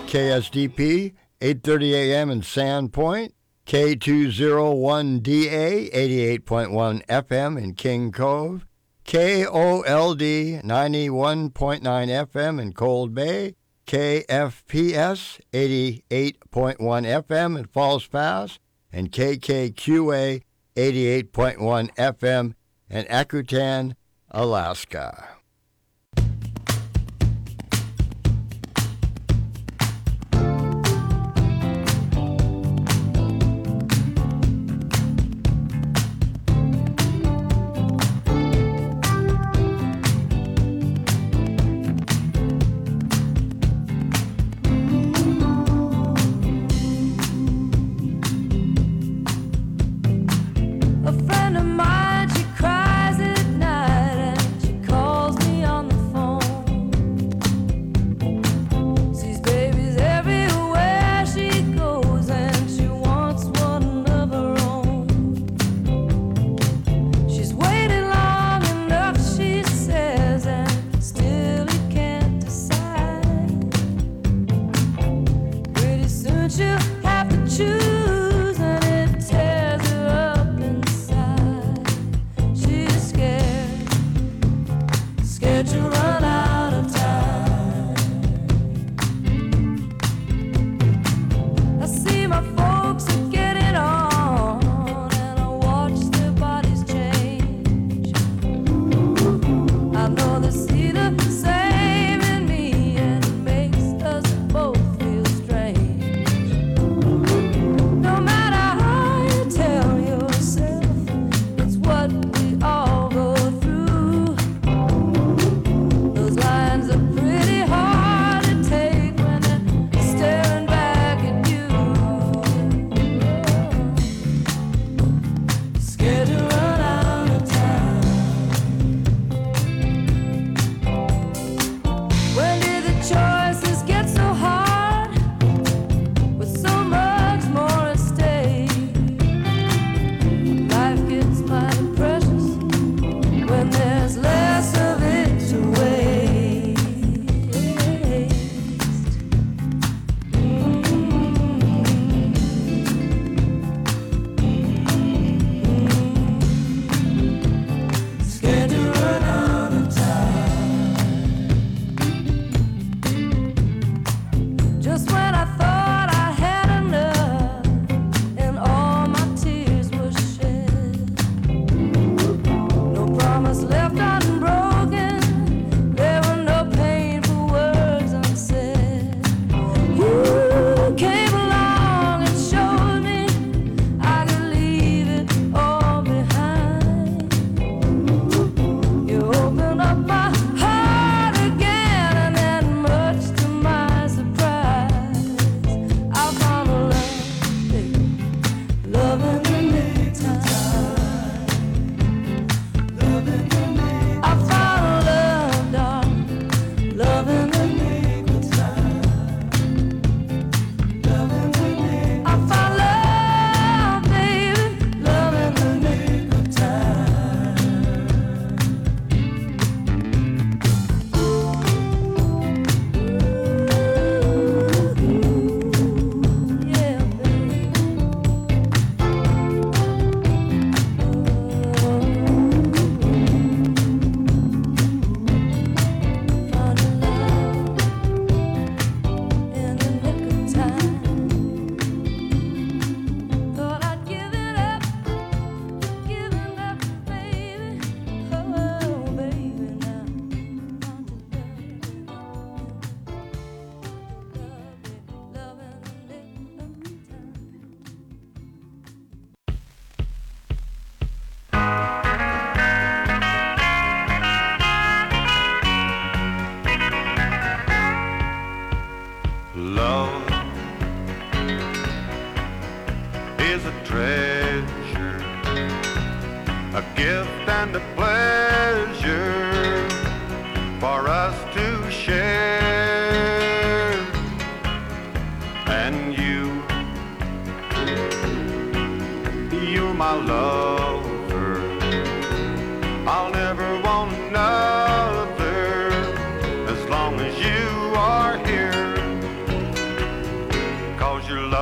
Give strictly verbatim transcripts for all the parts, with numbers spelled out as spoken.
K S D P, eight thirty a.m. in Sandpoint, K two oh one D A, eighty-eight point one F M in King Cove, K O L D, ninety-one point nine F M in Cold Bay, K F P S, eighty-eight point one F M in Falls Pass, and K K Q A, eighty-eight point one F M in Akutan, Alaska.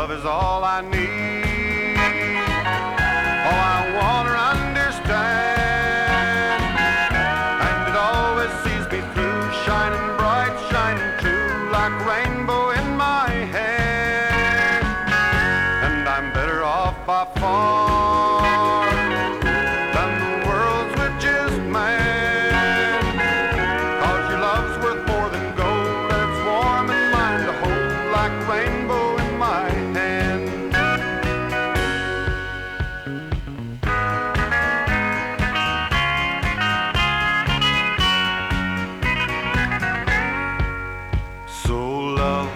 love is all I need, all I want or understand, and it always sees me through, shining bright, shining true, like rainbow in my hand. And I'm better off by far than the world's richest man, 'cause your love's worth more than gold, and it's warm and mine to hold, like rainbow in my hand. So love,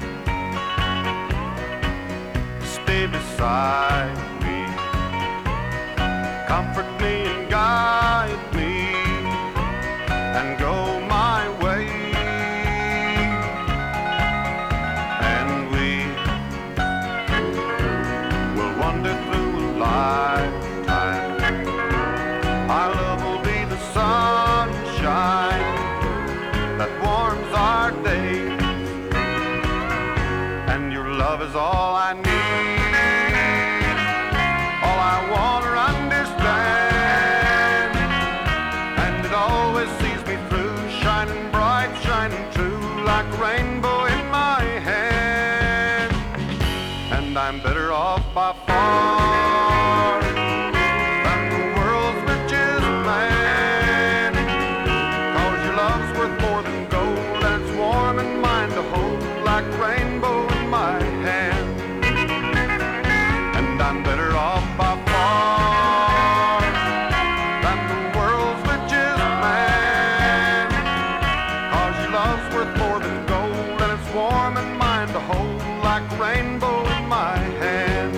stay beside me, comfort me and guide me, and go my way. And we will wander through a lifetime. Our love will be the sunshine that warms our days, and your love is all I need, all I want or understand, and it always sees me through, shining bright, shining true, like rainbow in my hand. And I'm better off by far than the world's richest man, 'cause your love's worth more than gold, and it's warm and mine to hold, like rainbow in my hand. And I'm better off by far than the world's richest man, 'cause your love's worth more than gold, and it's warm and mine to hold, like rainbow in my hand.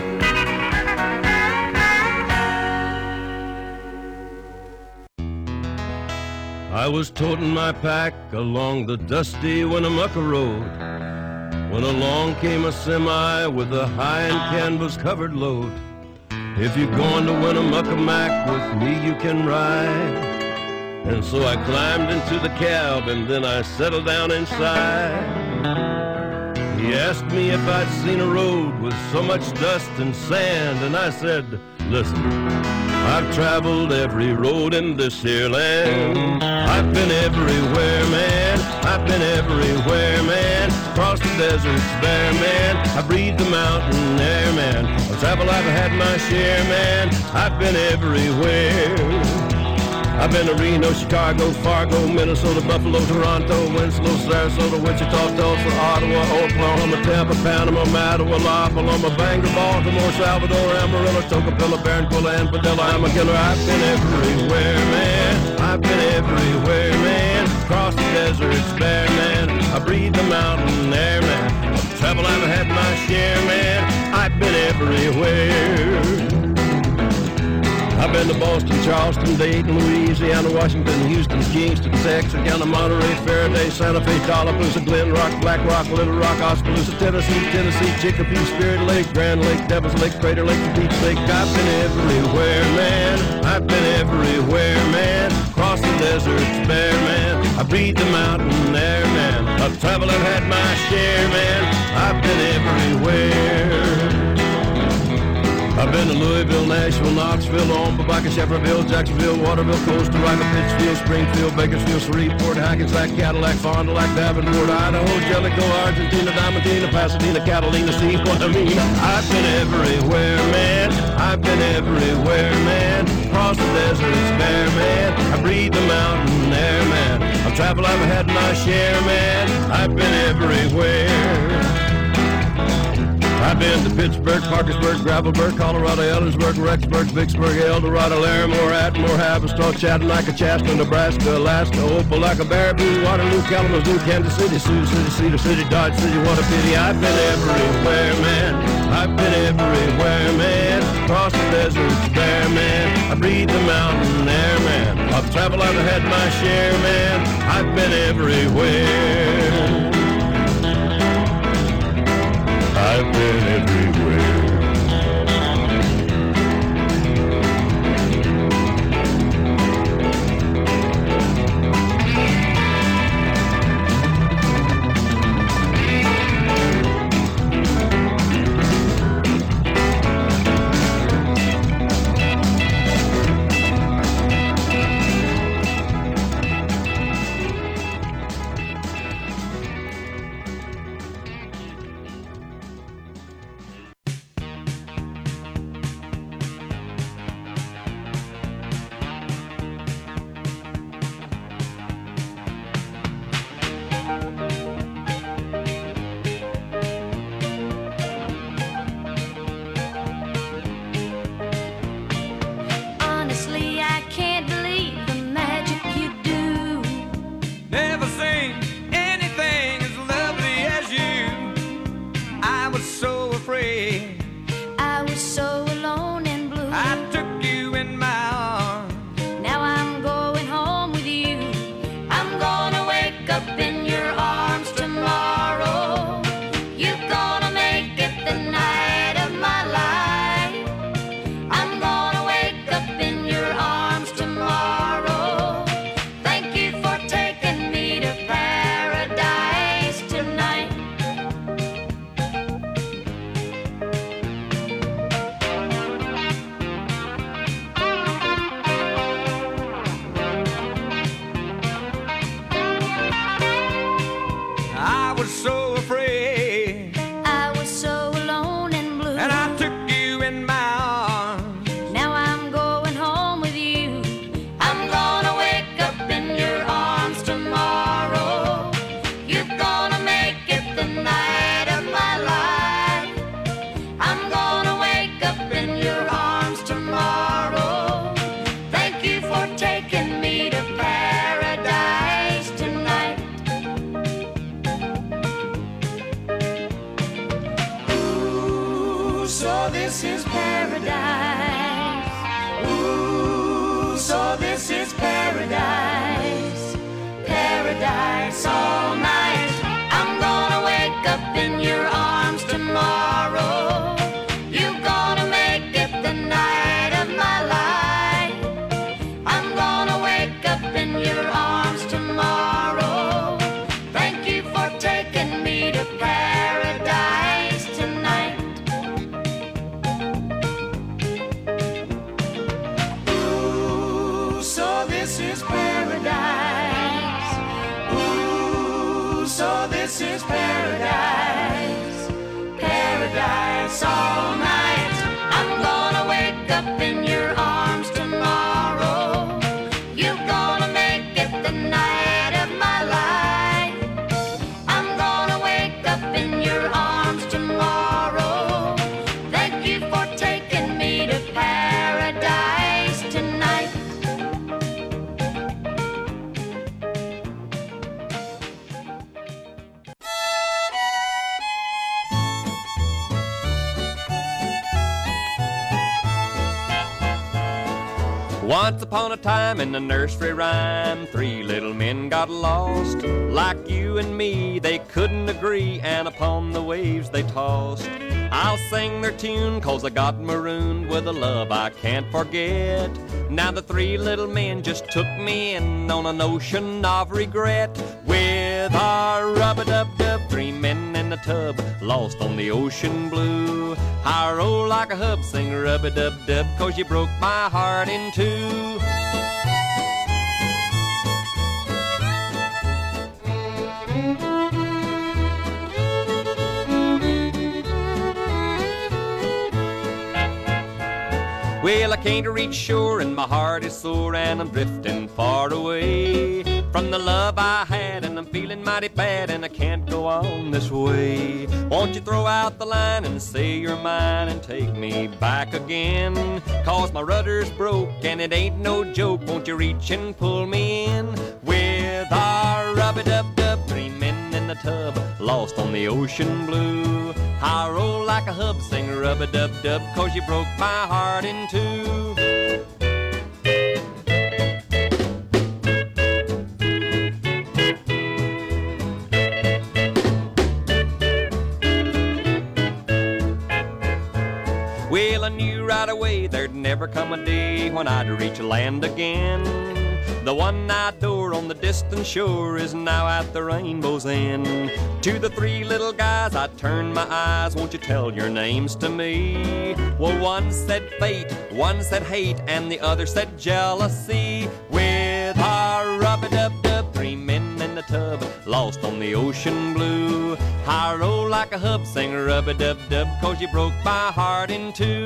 I was toting my pack along the dusty Winnemucca Road when along came a semi with a high and canvas-covered load. If you're going to Winnemucca Mac, with me you can ride. And so I climbed into the cab and then I settled down inside. He asked me if I'd seen a road with so much dust and sand, and I said, listen, I've traveled every road in this here land. I've been everywhere, man. I've been everywhere, man. Across the deserts bare, man. I breathe the mountain air, man. Of travel I've had my share, man. I've been everywhere. I've been to Reno, Chicago, Fargo, Minnesota, Buffalo, Toronto, Winslow, Sarasota, Wichita, Tulsa, Ottawa, Oklahoma, Tampa, Panama, Mattawa, La Paloma, Bangor, Baltimore, Salvador, Amarillo, Tocopilla, Barranquilla, and Padilla. I'm a killer. I've been everywhere, man. I've been everywhere, man. Across the deserts bare, man. I breathe the mountain air, man. Of travel I've had my share, man. I've been everywhere. I've been to Boston, Charleston, Dayton, Louisiana, Washington, Houston, Kingston, Texas, Ghana, Monterey, Faraday, Santa Fe, Tallapoosa, Glen Rock, Black Rock, Little Rock, Oskaloosa, Tennessee, Tennessee, Chicopee, Spirit Lake, Grand Lake, Devil's Lake, Crater Lake, Beach Lake. I've been everywhere, man. I've been everywhere, man. Across the deserts bare, man. I breathe the mountain air, man. Of travel I've had my share, man. I've been everywhere. I've been to Louisville, Nashville, Knoxville, Omaha, Baca, Shepardville, Jacksonville, Waterville, Costa Rica, Pittsfield, Springfield, Bakersfield, Shreveport, Hackensack, Cadillac, Fond du Lac, Davenport, Idaho, Jellicoe, Argentina, Diamantina, Pasadena, Catalina, see what I mean? I've been everywhere, man. I've been everywhere, man. Across the deserts bare, man. I breathe the mountain air, man. Of travel I've had my share, man. I've been everywhere. I've been to Pittsburgh, Parkersburg, Gravelburg, Colorado, Ellensburg, Rexburg, Vicksburg, El Dorado, Larimore, Atmore, Haverstraw, Chattanooga, Chaska, Nebraska, Alaska, Opelika, Baraboo, Waterloo, Kalamazoo, Kansas City, Sioux City, Cedar City, Dodge City, what a pity. I've been everywhere, man. I've been everywhere, man. Across the deserts bare, man. I breathe the mountain air, man. Of travel I've had my share, man. I've been everywhere. I've been everywhere. so this is paradise. Ooh, so this is paradise. Paradise all night. I'm gonna wake up in your arms tomorrow. You're gonna make it the night of my life. I'm gonna wake up in your arms tomorrow. Thank you for taking me to paradise tonight. Ooh, so this is paradise. Ooh, so this is paradise. Paradise all night. I'm gonna wake up in your arms tomorrow. You're gonna make it the night of my life. I'm gonna wake up in your arms tomorrow. Thank you for taking me to paradise tonight. Once upon a time in the nursery rhyme, three little men got lost. Like you and me, they couldn't agree, and upon the waves they tossed. I'll sing their tune, cause I got marooned with a love I can't forget. Now the three little men just took me in on an ocean of regret. With our rub-a-dub-dub, three men in a tub, lost on the ocean blue. I roll like a hub, sing rub-a-dub-dub, cause you broke my heart in two. Well, I can't reach shore and my heart is sore and I'm drifting far away from the love I had, and I'm feeling mighty bad and I can't go on this way. Won't you throw out the line and say you're mine and take me back again? Cause my rudder's broke and it ain't no joke. Won't you reach and pull me in? With our rub-a-dub-dub, three men in the tub, lost on the ocean blue. I roll like a hub, sing rub-a-dub-dub, cause you broke my heart in two. Well, I knew right away there'd never come a day when I'd reach land again. The one-eyed door on the distant shore is now at the rainbow's end. To the three little guys I turned my eyes, won't you tell your names to me? Well, one said fate, one said hate, and the other said jealousy. With our rub-a-dub-dub, three men in the tub, lost on the ocean blue. I roll like a hub, sing rub-a-dub-dub, cause you broke my heart in two.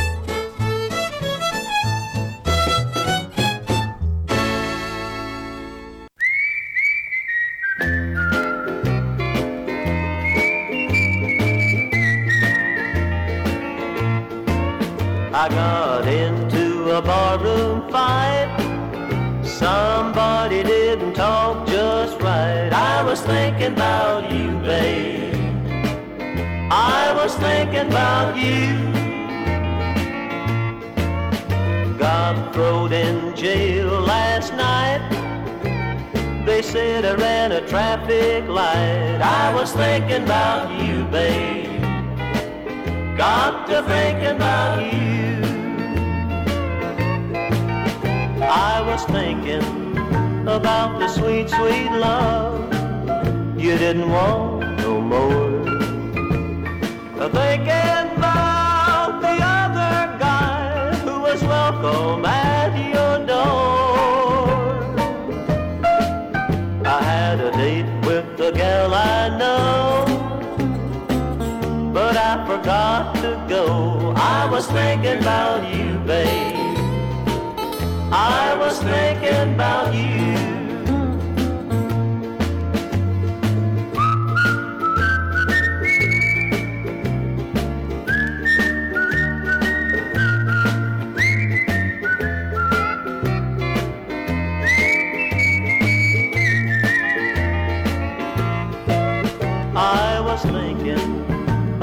I got into a barroom fight. Somebody didn't talk just right. I was thinking about you, babe. I was thinking about you. Got thrown in jail last night. They said I ran a traffic light. I was thinking about you, babe. Got to thinking about you. I was thinking about the sweet, sweet love you didn't want no more. Thinking about the other guy who was welcome at your door. I had a date with the gal I know, but I forgot to go. I was thinking about you, babe. I was thinking about you.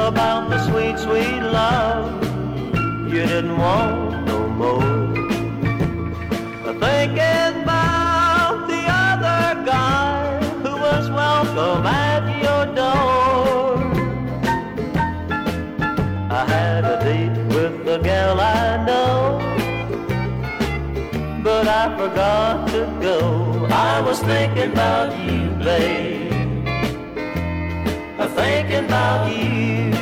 about the sweet, sweet love you didn't want no more. Thinking about the other guy who was welcome at your door. I had a date with the gal I know, but I forgot to go. I was thinking about you, babe, thinking about you.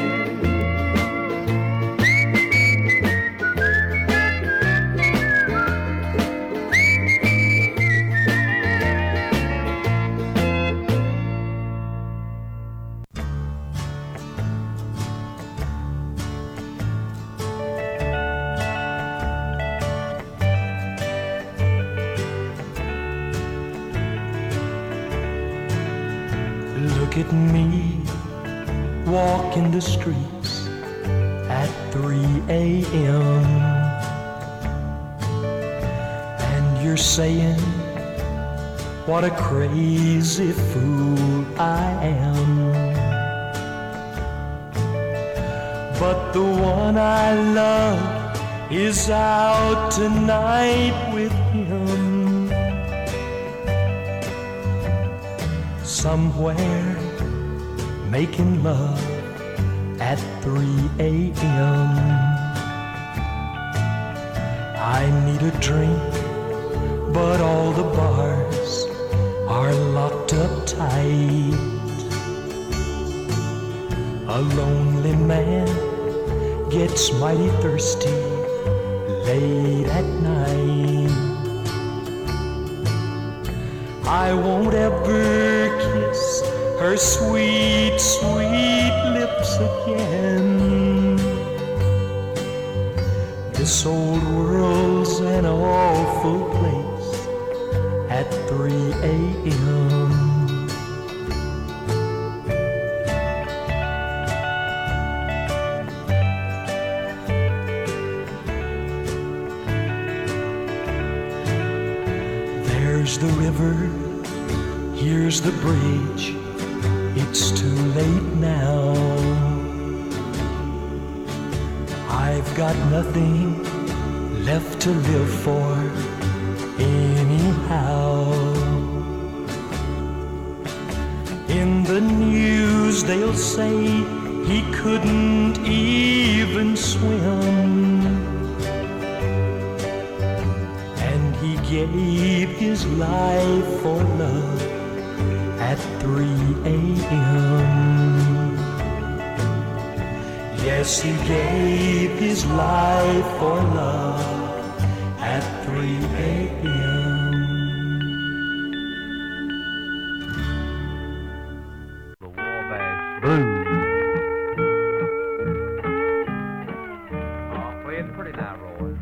Look at me walking the streets at three a.m. and you're saying what a crazy fool I am. But the one I love is out tonight with him. Somewhere making love at three a.m. I need a drink, but all the bars are locked up tight. A lonely man gets mighty thirsty late at night. I won't ever kiss her sweet, sweet lips again. This old world's an awful place at three a.m. There's the river, here's the bridge, it's too late now. I've got nothing left to live for anyhow. In the news they'll say he couldn't even swim, gave his life for love at three a.m. Yes, he gave his life for love at three a.m. The Wabash Blues. Oh, play it pretty now, Roy.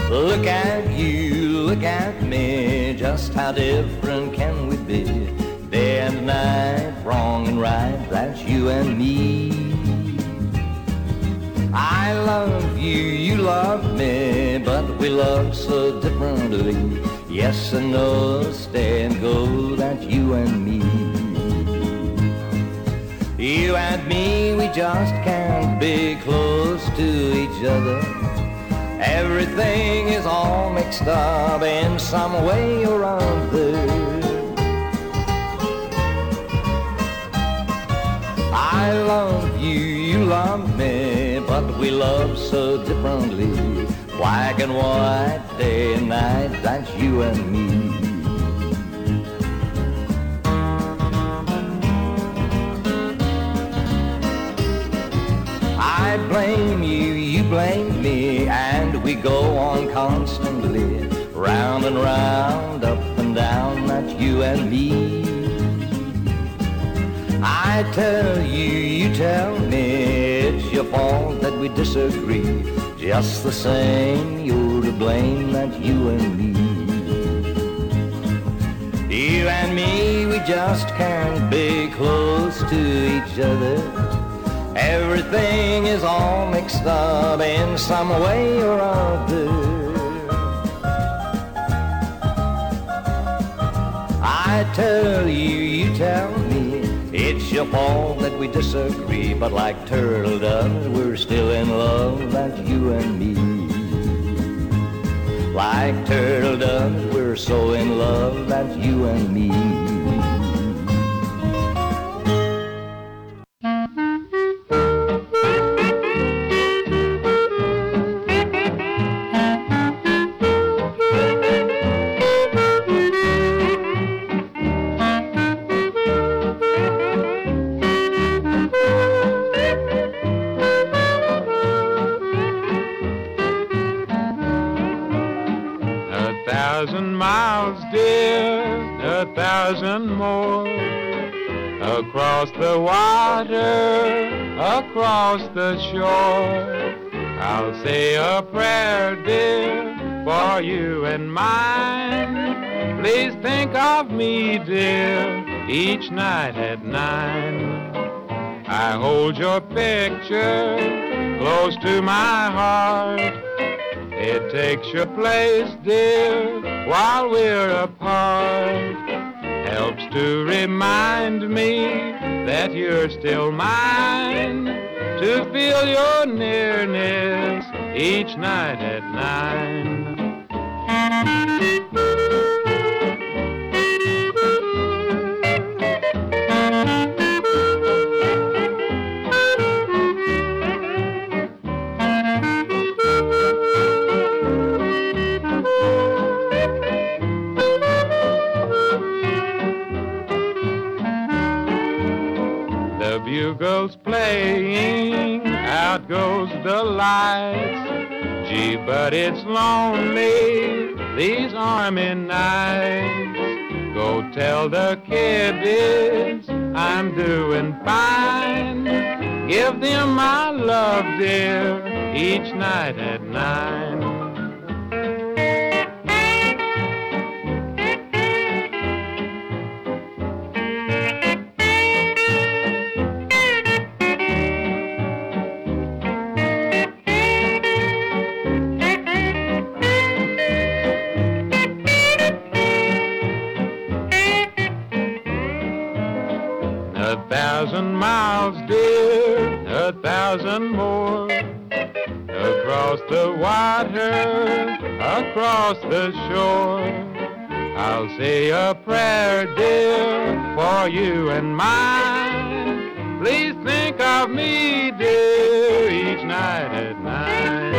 Look at you, look at me, just how different can we be? Day and night, wrong and right, that's you and me. I love you, you love me, but we love so differently. Yes and no, stay and go, that's you and me. You and me, we just can't be close to each other. Everything is all mixed up in some way or other. I love you, you love me, but we love so differently. Black and white, day and night, that's you and me. I blame you, you blame me, and we go on constantly, round and round, up and down, that's you and me. I tell you, you tell me, it's your fault that we disagree. Just the same, you're to blame, that's you and me. You and me, we just can't be close to each other. Everything is all mixed up in some way or other. I tell you, you tell me, it's your fault that we disagree. But like turtle doves, we're still in love, that's you and me. Like turtle doves, we're so in love, that's you and me. Across the water, across the shore, I'll say a prayer, dear, for you and mine. Please think of me, dear, each night at nine. I hold your picture close to my heart. It takes your place, dear, while we're apart. Helps to remind me that you're still mine, to feel your nearness each night at nine. Bugles playing, out goes the lights. Gee, but it's lonely these army nights. Go tell the kiddies I'm doing fine. Give them my love, dear, each night at nine. A thousand miles, dear, a thousand more. Across the water, across the shore, I'll say a prayer, dear, for you and mine. Please think of me, dear, each night at nine.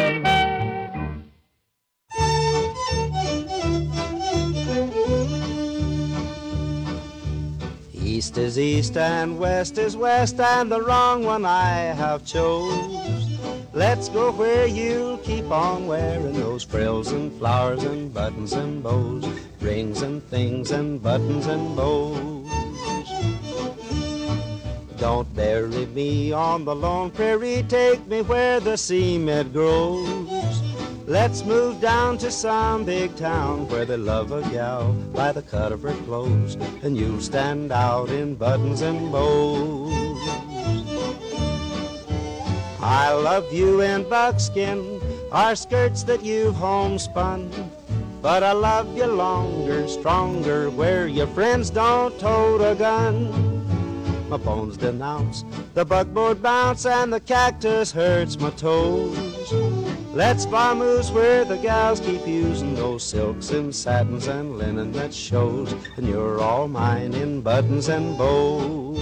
East is east and west is west, and the wrong one I have chose. Let's go where you'll keep on wearing those frills and flowers and buttons and bows, rings and things and buttons and bows. Don't bury me on the lone prairie, take me where the cement grows. Let's move down to some big town where they love a gal by the cut of her clothes, and you'll stand out in buttons and bows. I love you in buckskin, our skirts that you've homespun, but I love you longer, stronger, where your friends don't tote a gun. My bones denounce the buckboard bounce, and the cactus hurts my toes. Let's vamoose where the gals keep using those silks and satins and linen that shows, and you're all mine in buttons and bows.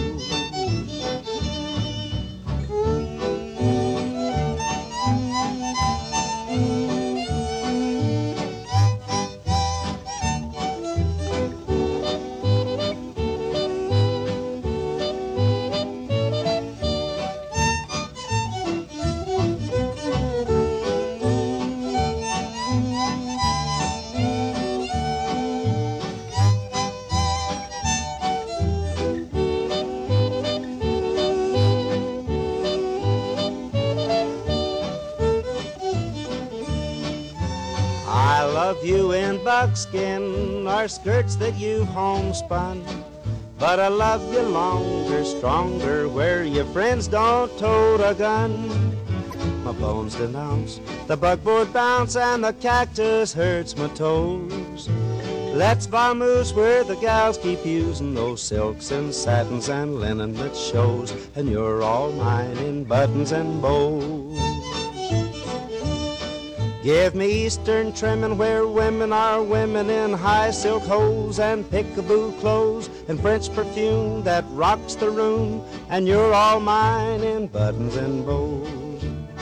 Buckskin, our skirts that you've homespun, but I love you longer, stronger, where your friends don't tote a gun. My bones denounce the buckboard bounce, and the cactus hurts my toes. Let's vamoose where the gals keep using those silks and satins and linen that shows, and you're all mine in buttons and bows. Give me Eastern trimming where women are women in high silk hose and pickaboo clothes and French perfume that rocks the room, and you're all mine in buttons and bows.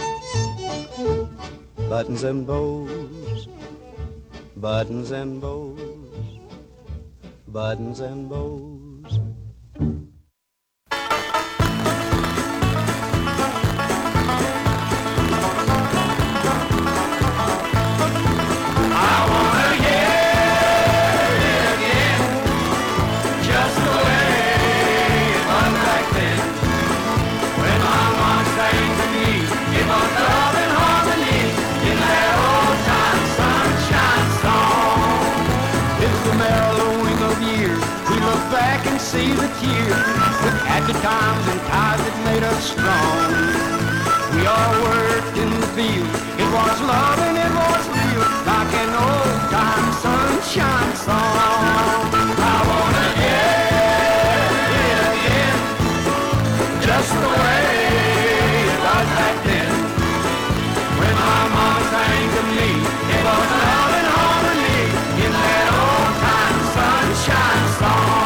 Buttons and bows, buttons and bows, buttons and bows. See the tears with happy times and ties that made us strong. We all worked in the field, it was love and it was real, like an old time sunshine song. I wanna hear it again, just the way it was back then. When my mama sang to me, it was love and harmony in that old time sunshine song.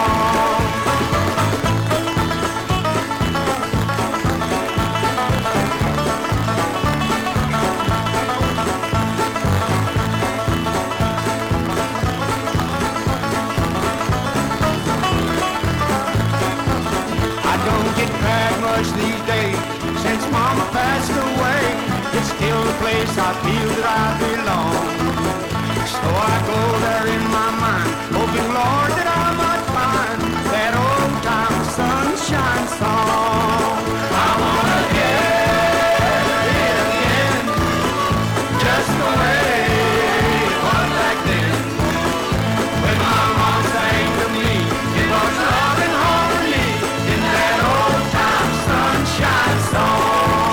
These days, since Mama passed away, it's still the place I feel that I belong. So I go there in my mind, hoping, Lord, that I might find that old time sunshine song. I wanna hear it again, just the way it was back then. When my mom sang to me, it was love and harmony in that old time sunshine song.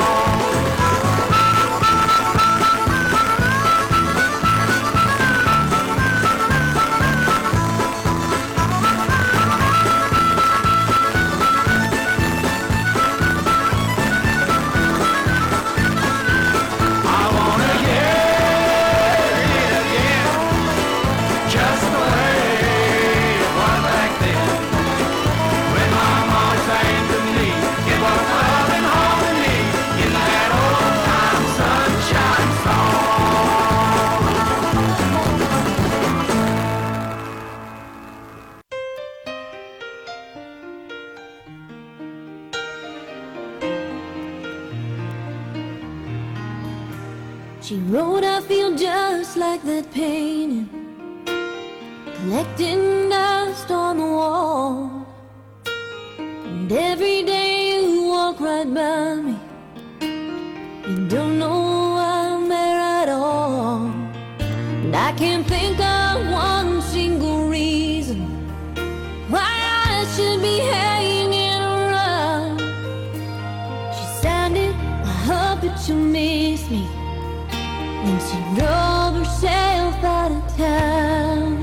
She wrote, I feel just like that painting, collecting dust on the wall. And every day you walk right by me, you don't know I'm there at all. I can't think of one single reason why I should be hanging around. She sounded, I hope that you miss me, and she drove herself out of town.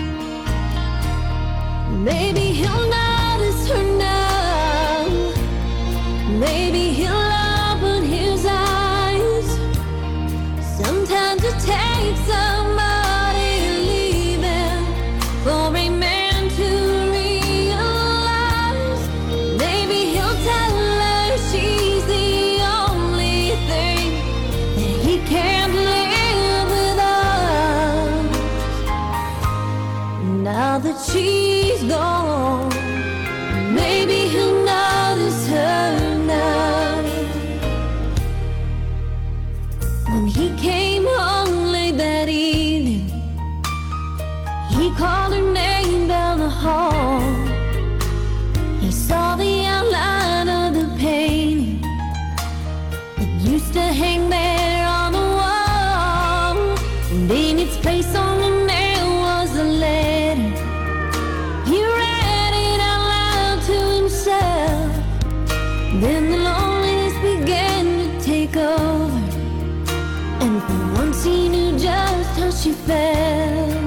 Maybe he'll notice her now. Maybe he'll open his eyes. Sometimes it takes somebody leaving for a man to realize. Maybe he'll tell her she's the only thing that he can't live without. Now that she's gone, maybe he'll notice her now. When he came home late that evening, he called her name down the hall. He saw the outline of the painting that used to hang there on the wall, and in its place on the nail was a letter. He read it out loud to himself. Then the loneliness began to take over, and for once he knew just how she felt.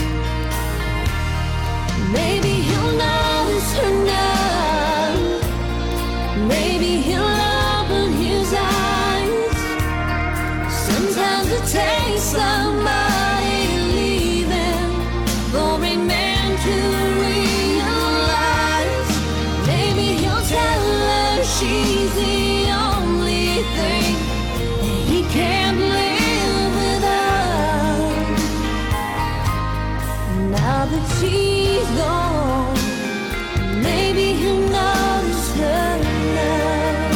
Maybe he'll notice her now. Maybe he'll open his eyes. Sometimes it takes somebody leaving for a man to realize. Maybe he'll tell her she's the only thing that he can't live without. Now that she's gone, maybe he'll notice her now.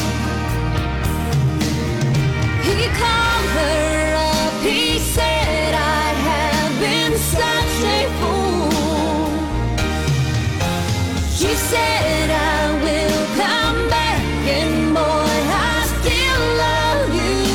He called her up, he said, I have been such a fool. She said, I will come back, and boy, I still love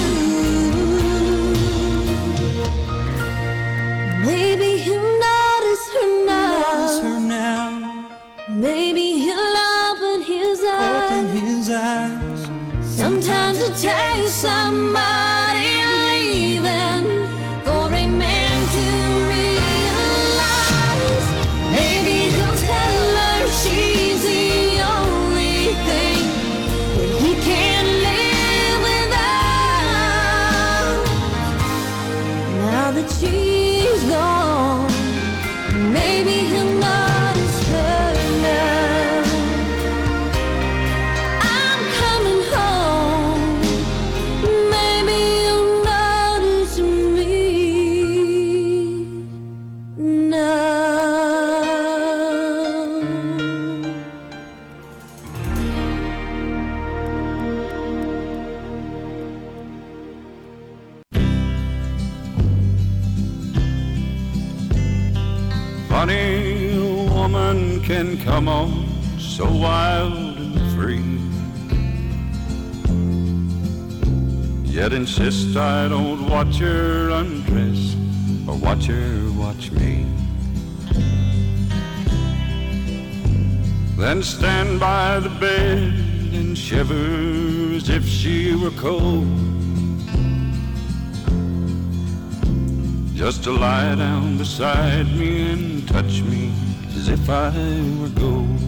you. Maybe he'll notice her now. Maybe he'll open his eyes. Sometimes it takes somebody leaving for a man to realize. Maybe he'll tell her she's the only thing that he can't live without. Now that she's gone, maybe he'll notice her now. I'm coming home. Maybe he'll notice me now. Funny a woman can come on so wild and free, yet insist I don't watch her undress or watch her watch me. Then stand by the bed and shiver as if she were cold, just to lie down beside me and touch me as if I were gold.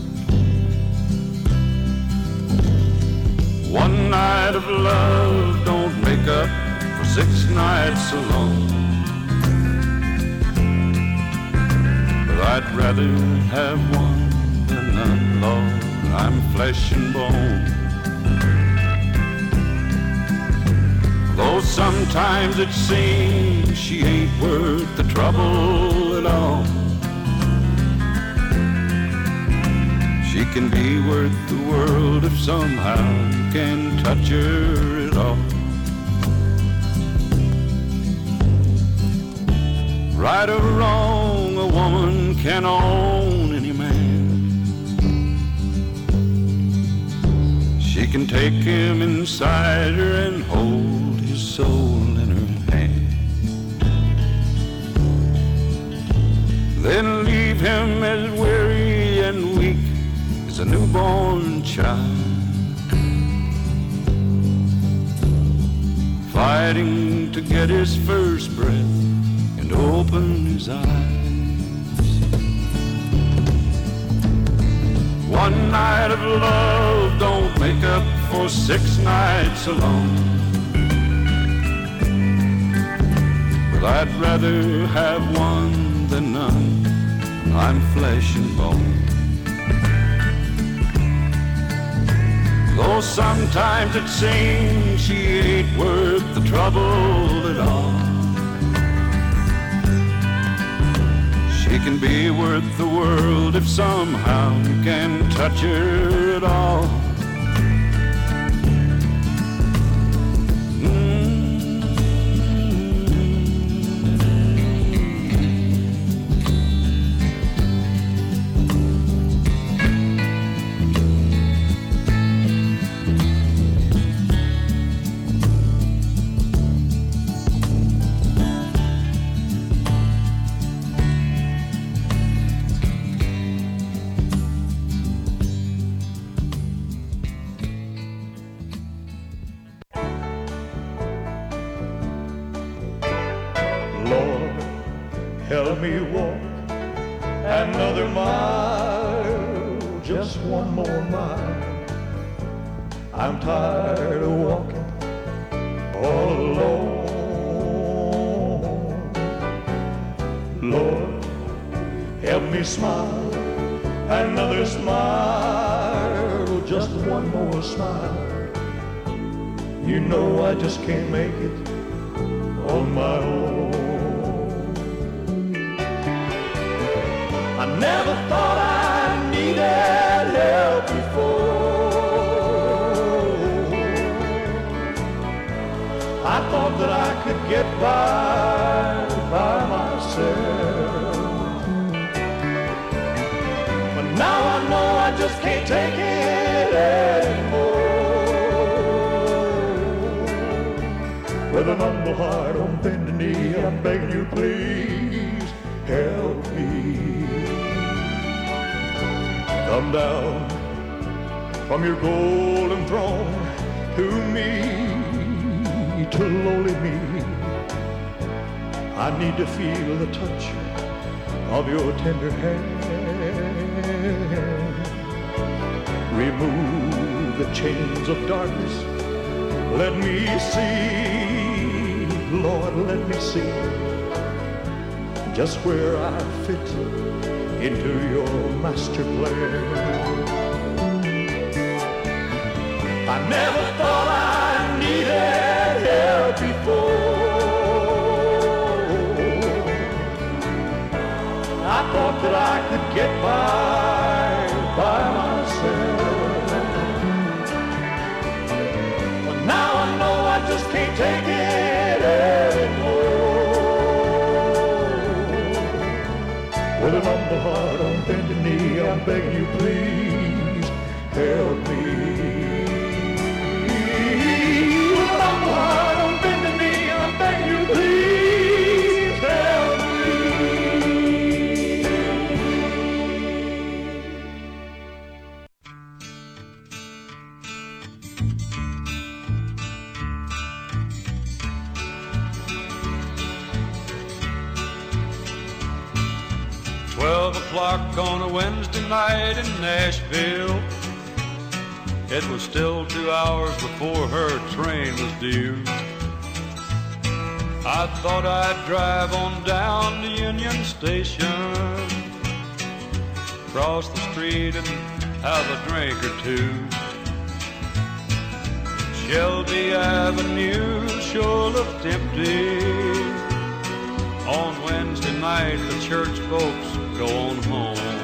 One night of love don't make up for six nights alone, but I'd rather have one than none, Lord, I'm flesh and bone. Though sometimes it seems she ain't worth the trouble at all, she can be worth the world if somehow you can touch her at all. Right or wrong, a woman can own any man. She can take him inside her and hold his soul in her hand. then leave him as weary and weak as a newborn child, fighting to get his first breath and open his eyes. One night of love don't make up for six nights alone, but I'd rather have one than none. I'm flesh and bone. Though sometimes it seems she ain't worth the trouble at all, she can be worth the world if somehow you can touch her at all. Help me walk another mile, just one more mile. I'm tired of walking all alone. Lord, help me smile another smile, just one more smile. You know I just can't make it on my own. I never thought I needed help before. I thought that I could get by by myself, but now I know I just can't take it anymore. With an humble heart on bended knee, I'm begging you, please help me. Come down from your golden throne to me, to lowly me. I need to feel the touch of your tender hand. Remove the chains of darkness. Let me see, Lord, let me see just where I fit into your master plan. I never thought I needed help before. I thought that I could get by by myself, but now I know I just can't take it anymore. With an humble heart on bended knee, I'm begging you, please help me. With an humble heart on bended knee, I'm begging you, please help me. Twelve o'clock on a Wednesday night in Nashville. It was still two hours before her train was due. I thought I'd drive on down to Union Station, cross the street and have a drink or two. Shelby Avenue sure looked empty. On Wednesday night the church folks go on home.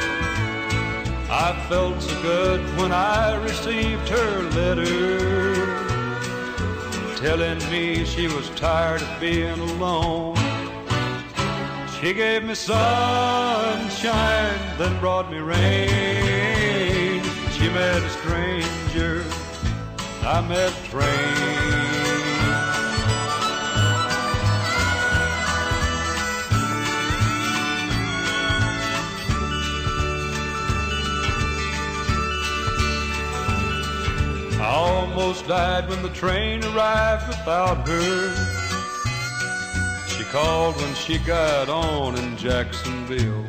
I felt so good when I received her letter, telling me she was tired of being alone. She gave me sunshine, then brought me rain. She met a stranger, I met a train. almost died when the train arrived without her. She called when she got on in Jacksonville.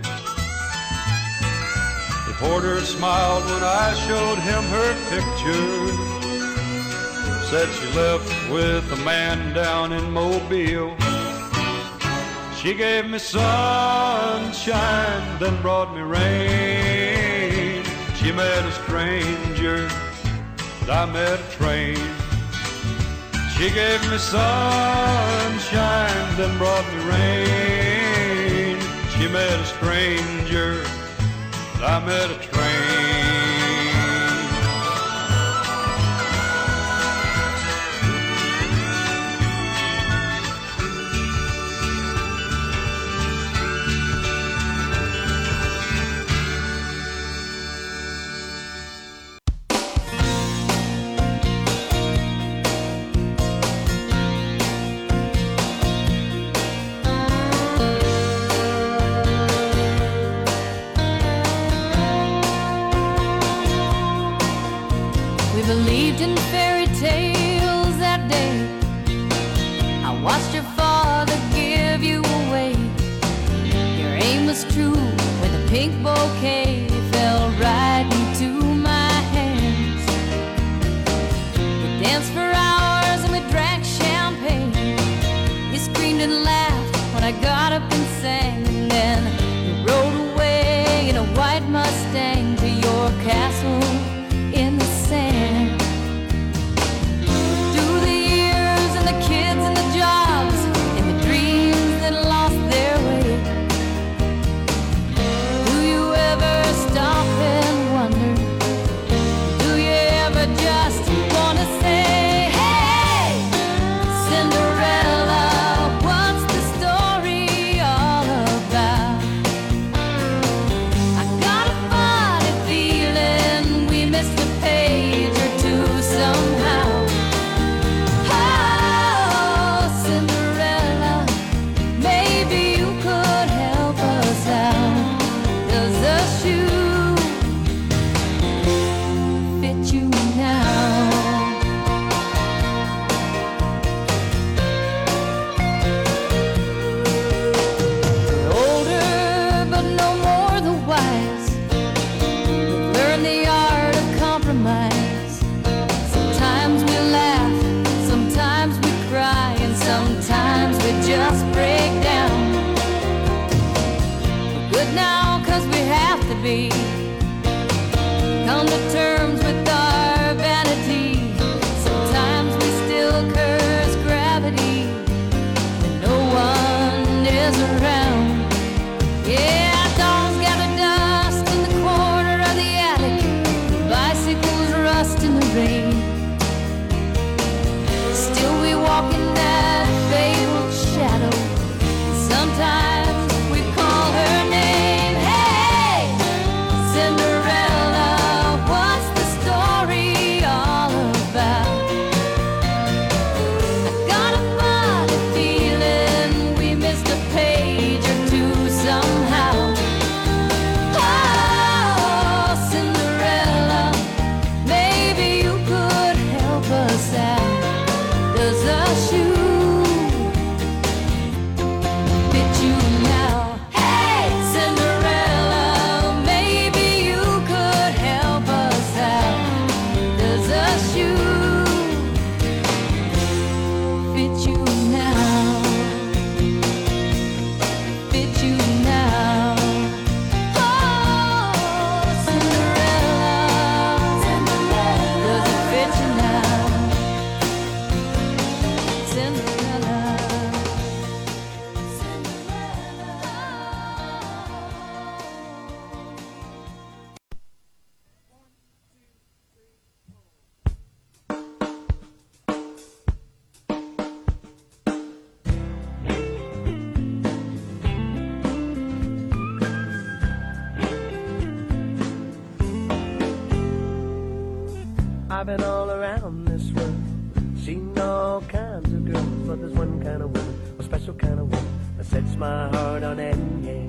The porter smiled when I showed him her picture. Said she left with a man down in Mobile. She gave me sunshine, then brought me rain. She met a stranger, and I met a train. She gave me sunshine, then brought me rain. She met a stranger, and I met a train. Believed in fairy tales that day. I watched your father give you away. Your aim was true when the pink bouquet fell right into my hands. We danced for hours and we drank champagne. You screamed and laughed when I got up and sang. And then you rode away in a white Mustang to your castle in the sand. Through the years and the kids and the jobs and the dreams that lost their way, do you ever stop and wonder? Do you ever just wanna say, hey, Cinderella, what's the story all about? I got a funny feeling we missed a page or two somehow. Oh, Cinderella, maybe you could help us out. Does the shoe fit you now? We're older, but no more the wise. We've learned the art of compromise. Sometimes we laugh, sometimes we cry, and sometimes we just break down. We're good now 'cause we have to be. Come to terms with our vanity. Sometimes we still curse gravity when no one is around. Yeah, dogs gather dust in the corner of the attic. Bicycles rust in the rain. Still we walk in that fabled shadow. Sometimes we call her name. Hey, Cinderella, what's the story all about? I got a funny feeling we missed a page or two somehow. Oh, Cinderella, maybe you could help us out. Does a shoe fit you now? Hey, Cinderella, maybe you could help us out. Does a shoe fit you now? Fit you now? Oh, Cinderella, does it fit you now? Cinderella, I've been all around this world, seen all kinds of girls, but there's one kind of woman, a special kind of woman, that sets my heart on end, yeah.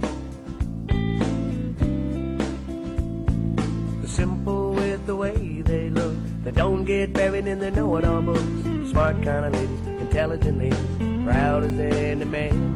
They're simple with the way they look, they don't get buried in their know-it-all books. Smart kind of ladies, intelligent ladies, proud as any man.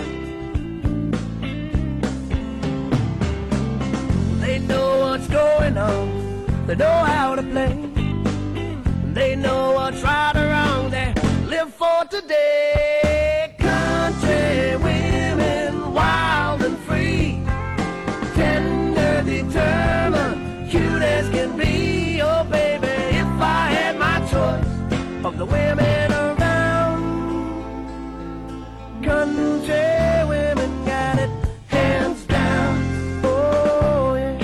They know what's going on, they know how to play. They know what's right or wrong, they live for today. Country women, wild and free, tender, determined, cute as can be. Oh baby, if I had my choice of the women around, country women got it hands down. Oh yeah.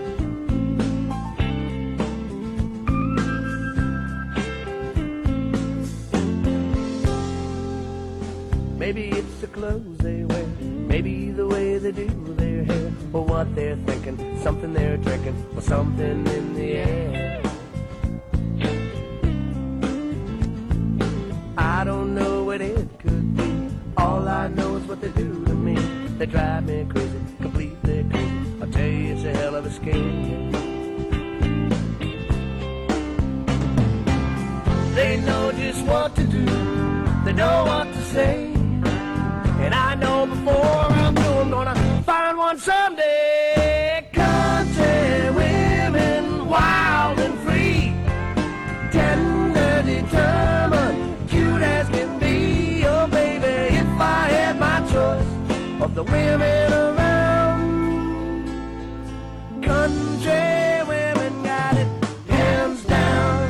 Maybe it's the clothes they wear, maybe the way they do their hair, or what they're thinking, something they're drinking, or something in the air. I don't know what it could be, all I know is what they do to me. They drive me crazy, completely crazy, I'll tell you it's a hell of a scare. They know just what to do, they know what to say. And I know before I'm through, I'm gonna find one someday. Country women, wild and free, tender, determined, cute as can be. Oh baby, if I had my choice of the women around, country women got it hands down.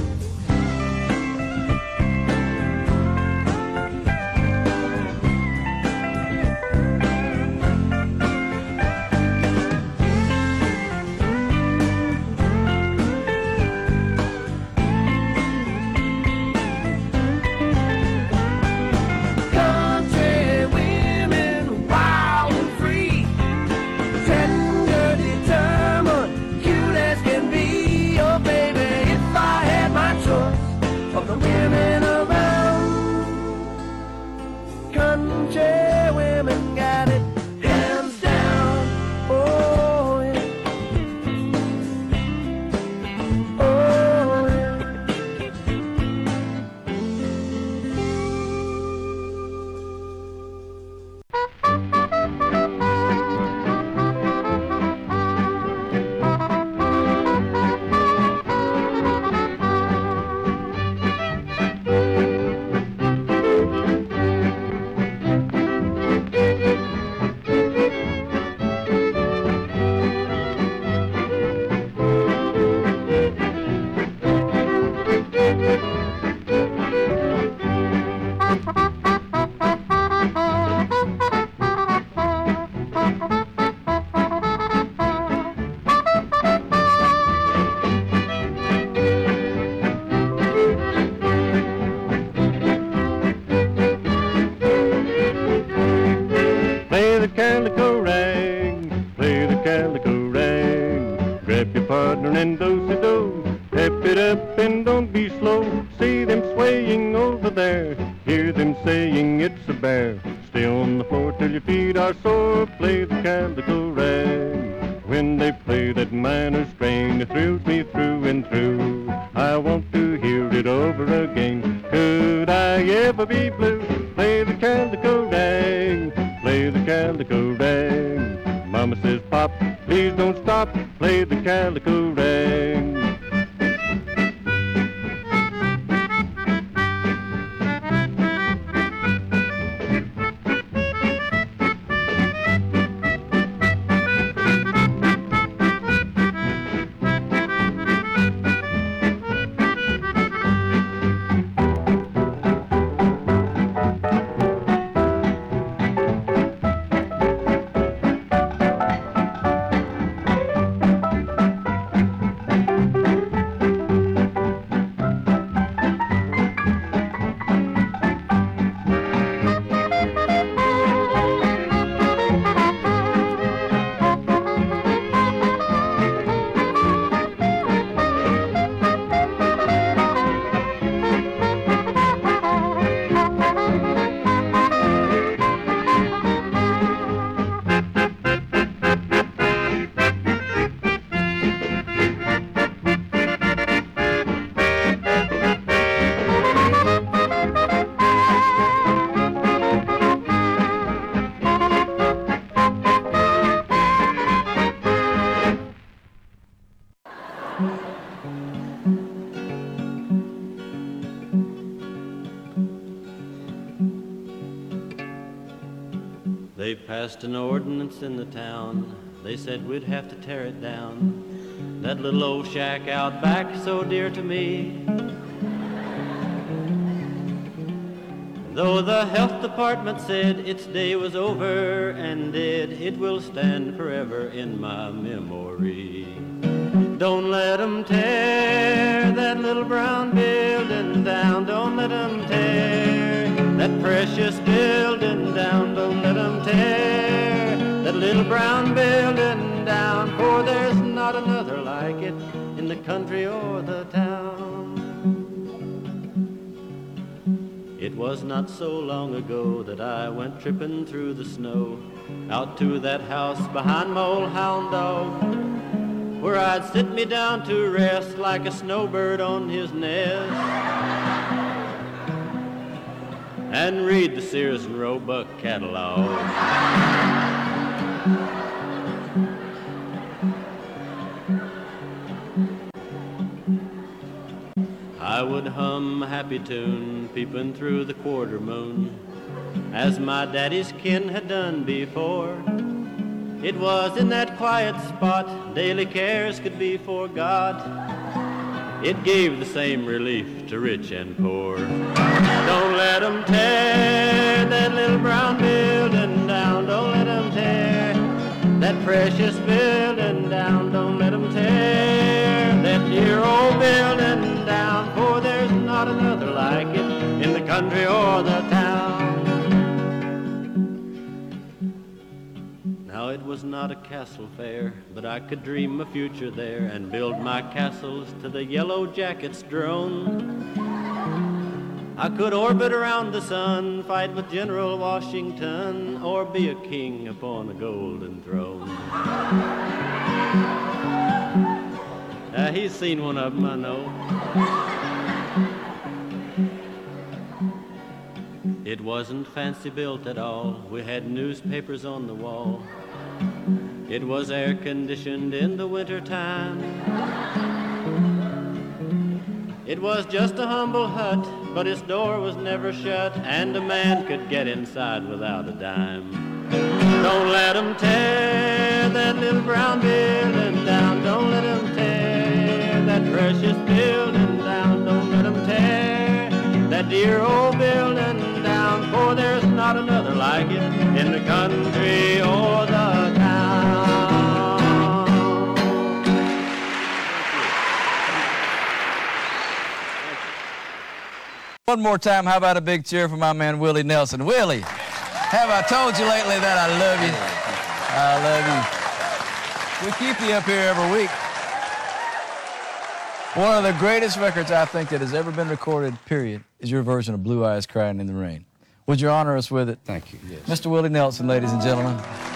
Of the women around, country women got it hands down. Oh yeah, oh yeah. Play the calico rag, play the calico rag. Grab your partner and do-si-do. Step it up and don't be slow. See them swaying over there. Hear them saying it's a bear. Stay on the floor till your feet are sore. Play the calico rag. When they play that minor strain, it thrills me through and through. I want to hear it over again. Could I ever be blue? Play the calico rag, play the calico rag. Mama says, Pop, please don't stop. Play the calico rag. They passed an ordinance in the town. They said we'd have to tear it down. That little old shack out back so dear to me. Though the health department said its day was over and dead, it will stand forever in my memory. Don't let 'em tear that little brown building down. Don't let 'em tear that precious building down. Don't let 'em tear that little brown building down. For there's not another like it in the country or the town. It was not so long ago that I went tripping through the snow out to that house behind my old hound dog, where I'd sit me down to rest like a snowbird on his nest and read the Sears and Roebuck catalog. I would hum a happy tune, peeping through the quarter moon, as my daddy's kin had done before. It was in that quiet spot daily cares could be forgot. It gave the same relief to rich and poor. Don't let 'em tear that little brown building down. Don't let 'em tear that precious building down. Don't let 'em tear that dear old building down. For there's not another like it in the country or the town. Now it was not a castle fair, but I could dream a future there and build my castles to the yellow jacket's drone. I could orbit around the sun, fight with General Washington, or be a king upon a golden throne. Uh, he's seen one of them, I know. It wasn't fancy built at all. We had newspapers on the wall. It was air conditioned in the winter time. It was just a humble hut, but its door was never shut, and a man could get inside without a dime. Don't let 'em tear that little brown building down. Don't let 'em tear that precious building down. Don't let 'em tear that dear old building down. For there's not another like it in the country or the town. One more time, how about a big cheer for my man Willie Nelson? Willie, have I told you lately that I love you? I love you. We keep you up here every week. One of the greatest records I think that has ever been recorded, period, is your version of Blue Eyes Crying in the Rain. Would you honor us with it? Thank you. Yes. Mister Willie Nelson, ladies and gentlemen.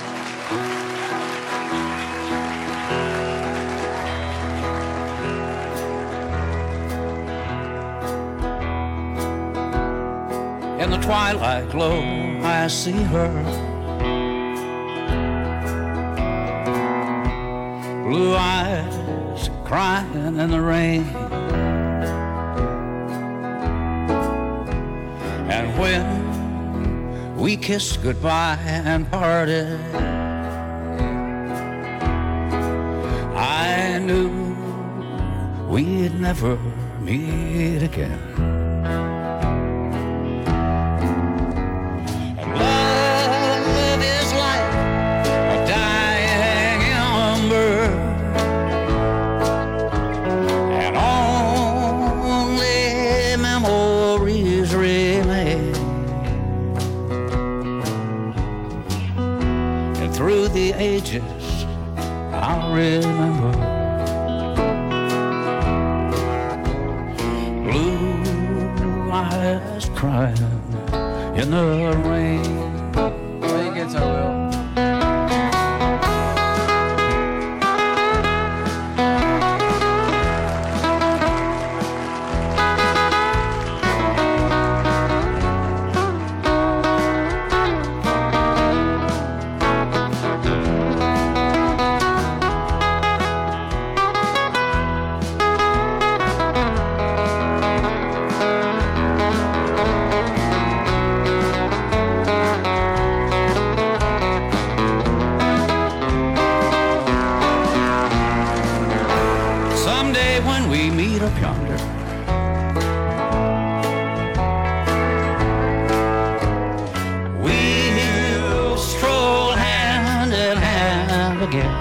In the twilight glow, I see her. Blue eyes crying in the rain. And when we kissed goodbye and parted, I knew we'd never meet again. Ages, I'll remember blue eyes crying in the rain. Play guitar, Will. again.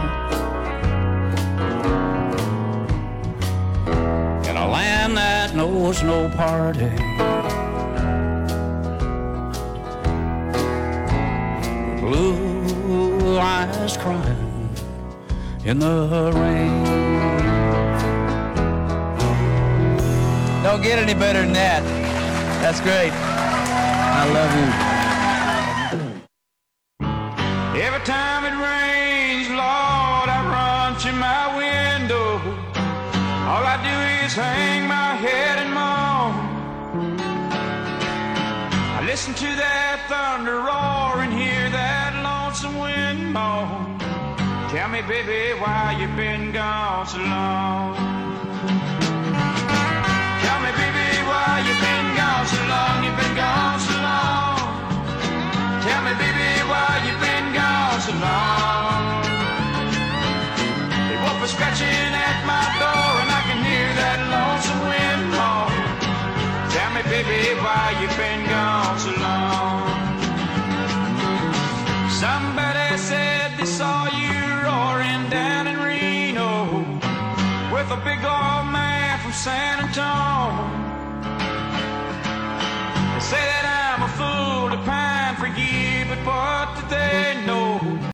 In a land that knows no party, blue eyes crying in the rain. Don't get any better than that. That's great. I love you. Every time it rains, Lord, I run to my window. All I do is hang my head and moan. I listen to that thunder roar and hear that lonesome wind moan. Tell me, baby, why you been gone so long? Tell me, baby, why you been gone so long? You've been gone so long. Tell me, baby, why you been gone so long? They wolf are scratching at my door and I can hear that lonesome wind moan. Tell me, baby, why you been gone so long? Somebody said they saw you roaring down in Reno with a big old man from San Antonio. They say that I'm a fool to pine for you, but what did they